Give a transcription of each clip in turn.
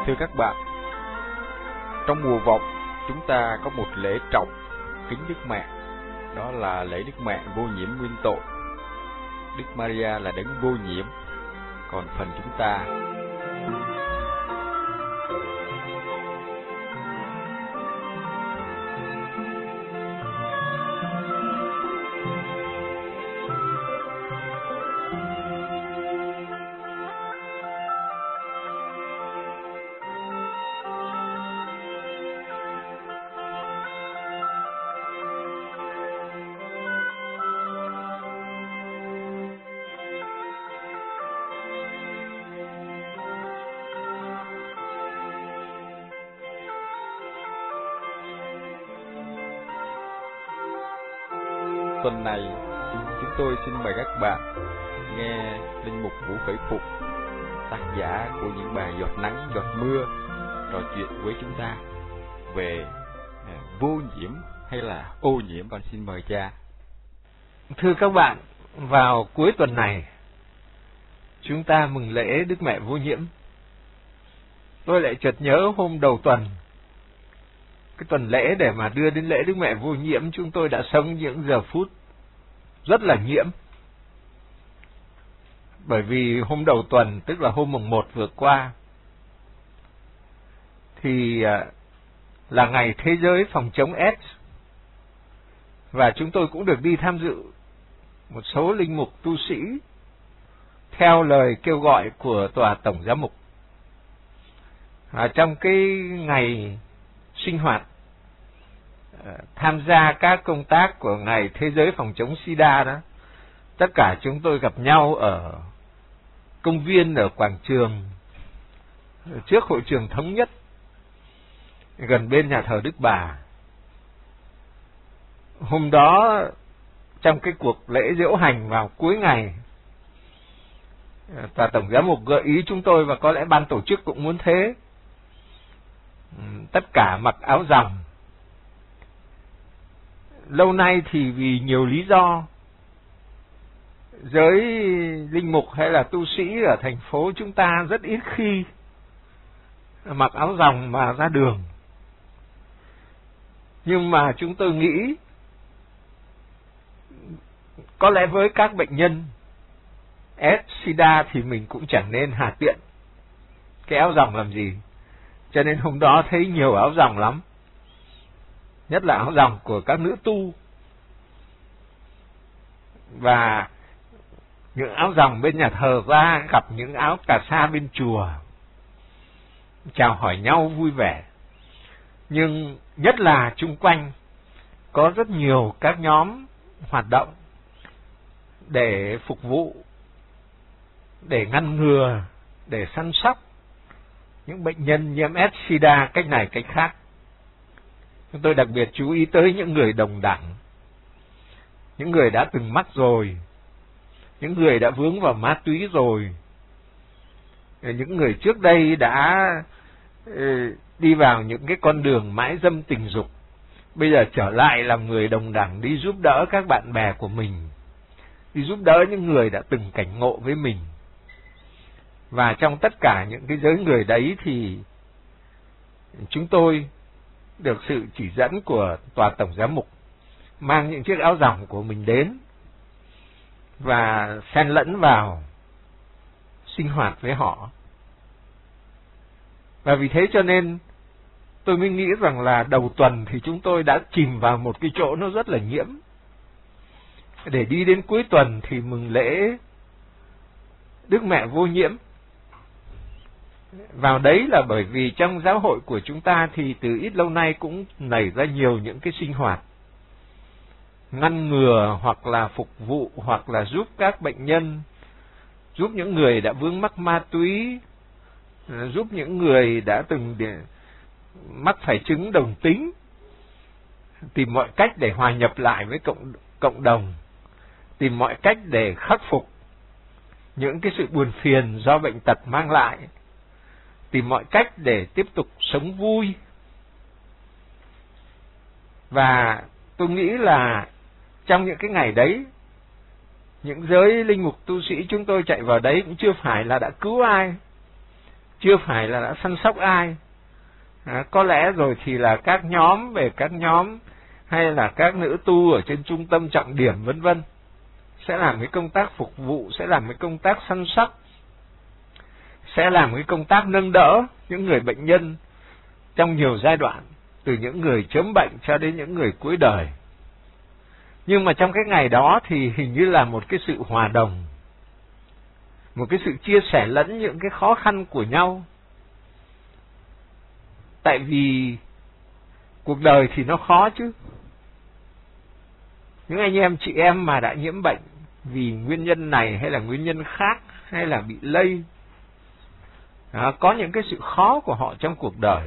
Thưa các bạn, trong mùa vọng chúng ta có một lễ trọng kính Đức Mẹ, đó là lễ Đức Mẹ vô nhiễm nguyên tội. Đức Maria là đấng vô nhiễm, còn phần chúng ta tuần này chúng tôi xin mời các bạn nghe linh mục Vũ Khởi Phục, tác giả của những bài Giọt Nắng Giọt Mưa, trò chuyện với chúng ta về vô nhiễm hay là ô nhiễm. Con xin mời cha. Thưa các bạn, vào cuối tuần này chúng ta mừng lễ Đức Mẹ vô nhiễm. Tôi lại chợt nhớ hôm đầu tuần, cái tuần lễ để mà đưa đến lễ Đức Mẹ vô nhiễm, chúng tôi đã sống những giờ phút rất là nhiễm. Bởi vì hôm đầu tuần, tức là hôm mùng 1 vừa qua, thì là ngày thế giới phòng chống AIDS. Và chúng tôi cũng được đi tham dự một số linh mục tu sĩ theo lời kêu gọi của Tòa Tổng Giám mục. Trong cái ngày sinh hoạt tham gia các công tác của ngày thế giới phòng chống SIDA đó, tất cả chúng tôi gặp nhau ở công viên, ở quảng trường trước hội trường Thống Nhất, gần bên nhà thờ Đức Bà. Hôm đó, trong cái cuộc lễ diễu hành vào cuối ngày, Tòa Tổng Giám mục gợi ý chúng tôi, và có lẽ ban tổ chức cũng muốn thế, tất cả mặc áo ròng. Lâu nay thì vì nhiều lý do, giới linh mục hay là tu sĩ ở thành phố chúng ta rất ít khi mặc áo ròng mà ra đường. Nhưng mà chúng tôi nghĩ có lẽ với các bệnh nhân AIDS, SIDA thì mình cũng chẳng nên hà tiện cái áo ròng làm gì. Cho nên hôm đó thấy nhiều áo ròng lắm, nhất là áo ròng của các nữ tu, và những áo ròng bên nhà thờ ra gặp những áo cà sa bên chùa, chào hỏi nhau vui vẻ. Nhưng nhất là chung quanh có rất nhiều các nhóm hoạt động để phục vụ, để ngăn ngừa, để săn sóc những bệnh nhân nhiễm AIDS, SIDA cách này cách khác. Chúng tôi đặc biệt chú ý tới những người đồng đẳng, những người đã từng mắc rồi, những người đã vướng vào ma túy rồi, những người trước đây đã đi vào những cái con đường mãi dâm tình dục, bây giờ trở lại làm người đồng đẳng, đi giúp đỡ các bạn bè của mình, đi giúp đỡ những người đã từng cảnh ngộ với mình. Và trong tất cả những cái giới người đấy thì chúng tôi được sự chỉ dẫn của Tòa Tổng Giám mục mang những chiếc áo ròng của mình đến và xen lẫn vào sinh hoạt với họ. Và vì thế cho nên tôi mới nghĩ rằng là đầu tuần thì chúng tôi đã chìm vào một cái chỗ nó rất là nhiễm, để đi đến cuối tuần thì mừng lễ Đức Mẹ vô nhiễm. Vào đấy là bởi vì trong giáo hội của chúng ta thì từ ít lâu nay cũng nảy ra nhiều những cái sinh hoạt ngăn ngừa hoặc là phục vụ hoặc là giúp các bệnh nhân, giúp những người đã vướng mắc ma túy, giúp những người đã từng mắc phải chứng đồng tính, tìm mọi cách để hòa nhập lại với cộng đồng, tìm mọi cách để khắc phục những cái sự buồn phiền do bệnh tật mang lại, tìm mọi cách để tiếp tục sống vui. Và tôi nghĩ là trong những cái ngày đấy, những giới linh mục tu sĩ chúng tôi chạy vào đấy cũng chưa phải là đã cứu ai, chưa phải là đã săn sóc ai. Có lẽ rồi thì là các nhóm hay là các nữ tu ở trên trung tâm trọng điểm vân vân sẽ làm cái công tác phục vụ, sẽ làm cái công tác săn sóc, sẽ làm cái công tác nâng đỡ những người bệnh nhân trong nhiều giai đoạn, từ những người chớm bệnh cho đến những người cuối đời. Nhưng mà trong cái ngày đó thì hình như là một cái sự hòa đồng, một cái sự chia sẻ lẫn những cái khó khăn của nhau. Tại vì cuộc đời thì nó khó chứ. Những anh em chị em mà đã nhiễm bệnh vì nguyên nhân này hay là nguyên nhân khác, hay là bị lây, có những cái sự khó của họ trong cuộc đời.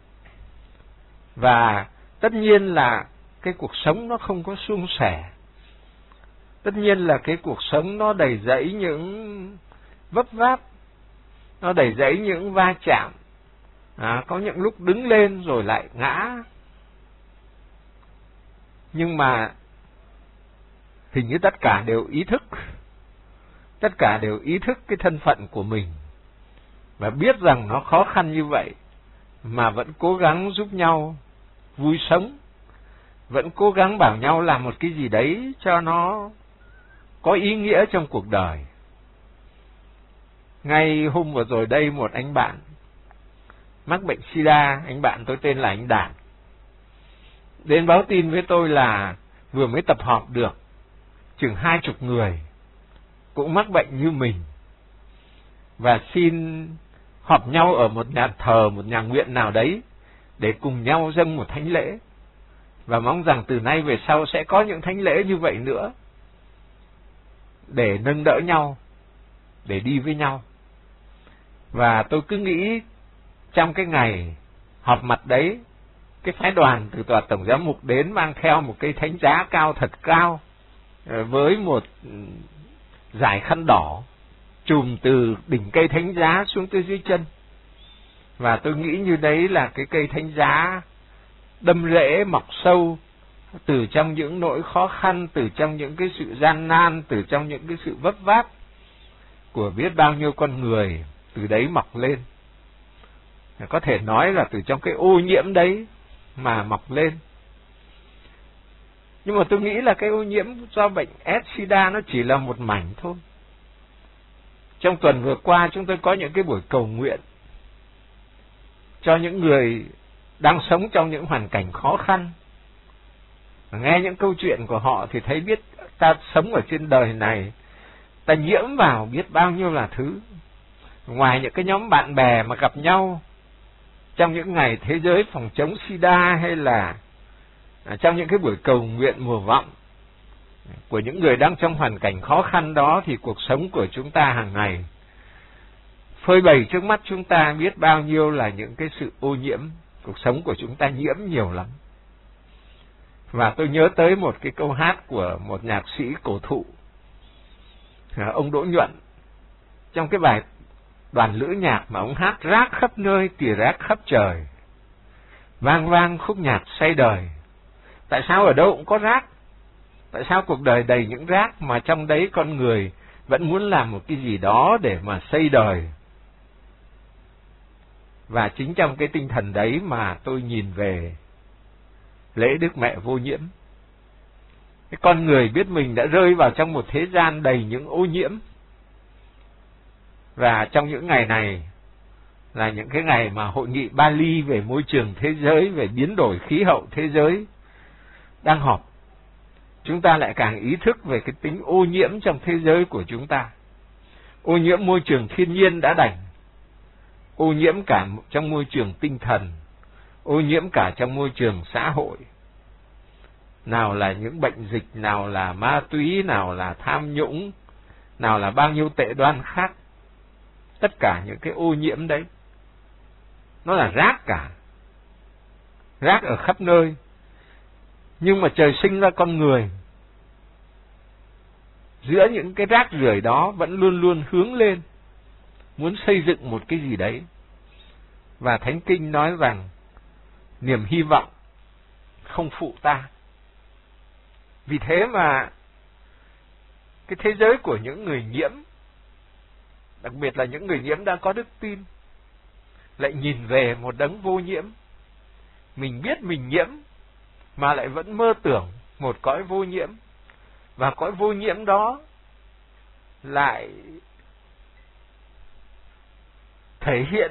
Và tất nhiên là cái cuộc sống nó không có suôn sẻ. Tất nhiên là cái cuộc sống nó đầy rẫy những vấp váp, nó đầy rẫy những va chạm. Có những lúc đứng lên rồi lại ngã. Nhưng mà hình như tất cả đều ý thức. Tất cả đều ý thức cái thân phận của mình. Và biết rằng nó khó khăn như vậy, mà vẫn cố gắng giúp nhau vui sống. Vẫn cố gắng bảo nhau làm một cái gì đấy cho nó có ý nghĩa trong cuộc đời. Ngay hôm vừa rồi đây, một anh bạn mắc bệnh SIDA, anh bạn tôi tên là anh Đạt, đến báo tin với tôi là vừa mới tập họp được chừng 20 người cũng mắc bệnh như mình, và xin họp nhau ở một nhà thờ, một nhà nguyện nào đấy để cùng nhau dâng một thánh lễ, và mong rằng từ nay về sau sẽ có những thánh lễ như vậy nữa để nâng đỡ nhau, để đi với nhau. Và tôi cứ nghĩ trong cái ngày họp mặt đấy, cái phái đoàn từ tòa tổng giám mục đến mang theo một cây thánh giá cao thật cao, với một dải khăn đỏ chùm từ đỉnh cây thánh giá xuống tới dưới chân. Và tôi nghĩ như đấy là cái cây thánh giá đâm rễ mọc sâu từ trong những nỗi khó khăn, từ trong những cái sự gian nan, từ trong những cái sự vấp váp của biết bao nhiêu con người, từ đấy mọc lên. Có thể nói là từ trong cái ô nhiễm đấy mà mọc lên. Nhưng mà tôi nghĩ là cái ô nhiễm do bệnh SIDA nó chỉ là một mảnh thôi. Trong tuần vừa qua chúng tôi có những cái buổi cầu nguyện cho những người đang sống trong những hoàn cảnh khó khăn. Nghe những câu chuyện của họ thì thấy biết ta sống ở trên đời này, ta nhiễm vào biết bao nhiêu là thứ. Ngoài những cái nhóm bạn bè mà gặp nhau trong những ngày thế giới phòng chống SIDA, hay là trong những cái buổi cầu nguyện mùa vọng của những người đang trong hoàn cảnh khó khăn đó, thì cuộc sống của chúng ta hàng ngày phơi bày trước mắt chúng ta biết bao nhiêu là những cái sự ô nhiễm. Cuộc sống của chúng ta nhiễm nhiều lắm. Và tôi nhớ tới một cái câu hát của một nhạc sĩ cổ thụ, ông Đỗ Nhuận, trong cái bài Đoàn Lữ Nhạc mà ông hát: rác khắp nơi, tỉa rác khắp trời, vang vang khúc nhạc say đời. Tại sao ở đâu cũng có rác? Tại sao cuộc đời đầy những rác mà trong đấy con người vẫn muốn làm một cái gì đó để mà xây đời? Và chính trong cái tinh thần đấy mà tôi nhìn về lễ Đức Mẹ Vô Nhiễm. Cái con người biết mình đã rơi vào trong một thế gian đầy những ô nhiễm. Và trong những ngày này là những cái ngày mà hội nghị Bali về môi trường thế giới, về biến đổi khí hậu thế giới đang họp, chúng ta lại càng ý thức về cái tính ô nhiễm trong thế giới của chúng ta. Ô nhiễm môi trường thiên nhiên đã đành, ô nhiễm cả trong môi trường tinh thần, ô nhiễm cả trong môi trường xã hội. Nào là những bệnh dịch, nào là ma túy, nào là tham nhũng, nào là bao nhiêu tệ đoan khác. Tất cả những cái ô nhiễm đấy, nó là rác cả. Rác ở khắp nơi. Nhưng mà trời sinh ra con người, giữa những cái rác rưởi đó vẫn luôn luôn hướng lên, muốn xây dựng một cái gì đấy. Và Thánh Kinh nói rằng niềm hy vọng không phụ ta. Vì thế mà cái thế giới của những người nhiễm, đặc biệt là những người nhiễm đã có đức tin, lại nhìn về một đấng vô nhiễm. Mình biết mình nhiễm mà lại vẫn mơ tưởng một cõi vô nhiễm, và cõi vô nhiễm đó lại thể hiện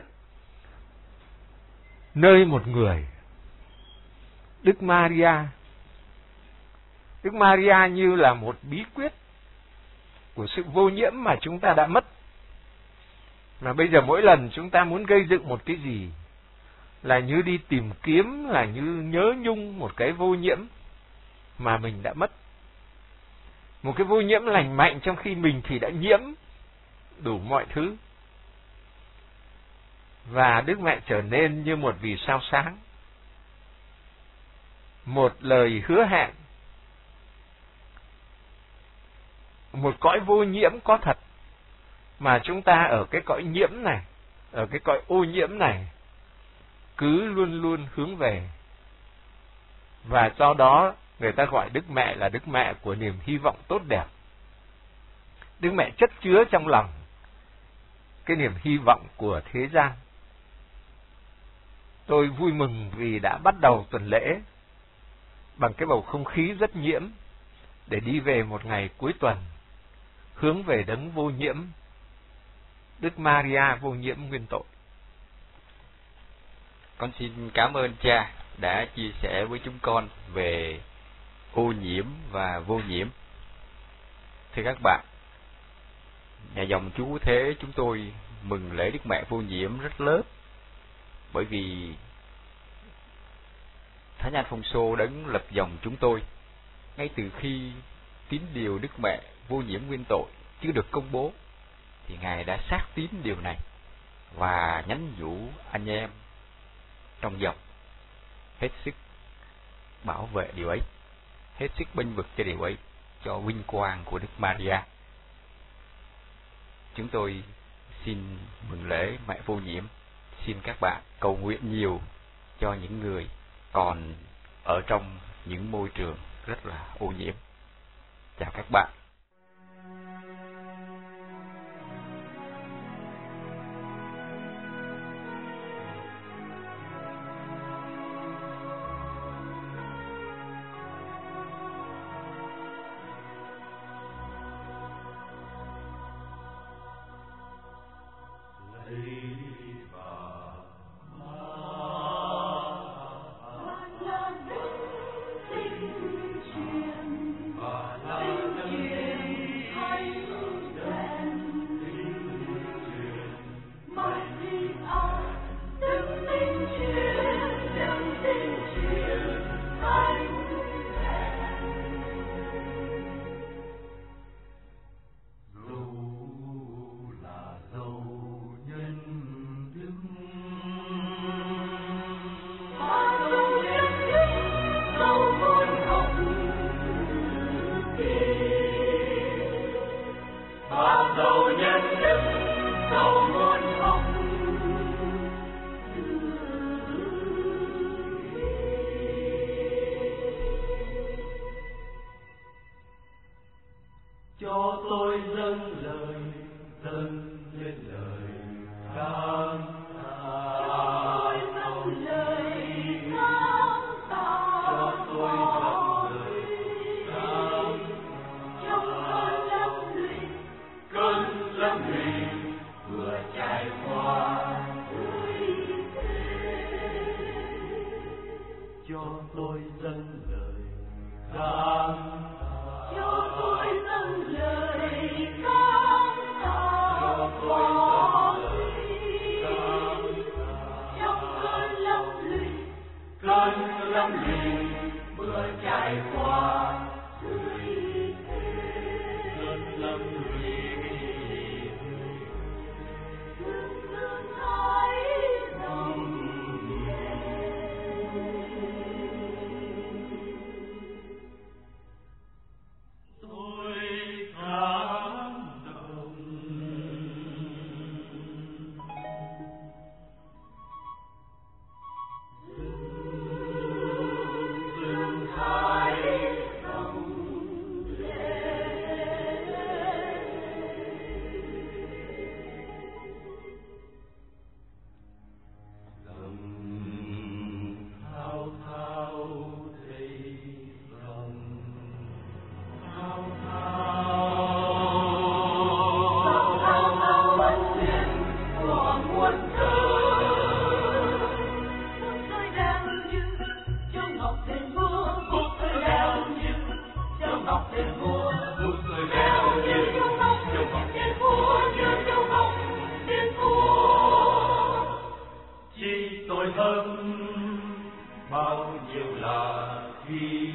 nơi một người, Đức Maria. Đức Maria như là một bí quyết của sự vô nhiễm mà chúng ta đã mất. Mà bây giờ mỗi lần chúng ta muốn gây dựng một cái gì là như đi tìm kiếm, là như nhớ nhung một cái vô nhiễm mà mình đã mất. Một cái vô nhiễm lành mạnh trong khi mình thì đã nhiễm đủ mọi thứ. Và Đức Mẹ trở nên như một vì sao sáng, một lời hứa hẹn, một cõi vô nhiễm có thật, mà chúng ta ở cái cõi nhiễm này, ở cái cõi ô nhiễm này, cứ luôn luôn hướng về. Và do đó người ta gọi Đức Mẹ là Đức Mẹ của niềm hy vọng tốt đẹp. Đức Mẹ chất chứa trong lòng cái niềm hy vọng của thế gian. Tôi vui mừng vì đã bắt đầu tuần lễ bằng cái bầu không khí rất nhiễm để đi về một ngày cuối tuần, hướng về đấng vô nhiễm, Đức Maria vô nhiễm nguyên tội. Con xin cảm ơn cha đã chia sẻ với chúng con về ô nhiễm và vô nhiễm. Thưa các bạn, nhà dòng Chúa Thế chúng tôi mừng lễ Đức Mẹ vô nhiễm rất lớn, bởi vì Thánh Alphonso đấng lập dòng chúng tôi, ngay từ khi tín điều Đức Mẹ vô nhiễm nguyên tội chưa được công bố, thì Ngài đã xác tín điều này và nhắn nhủ anh em trong dòng hết sức bảo vệ điều ấy, hết sức bênh vực cho điều ấy, cho vinh quang của Đức Maria. Chúng tôi xin mừng lễ Mẹ vô nhiễm. Xin các bạn cầu nguyện nhiều cho những người còn ở trong những môi trường rất là ô nhiễm. Chào các bạn. Cho tôi dâng lời, dâng lên lời ca. Cho tôi dâng lời ca. vì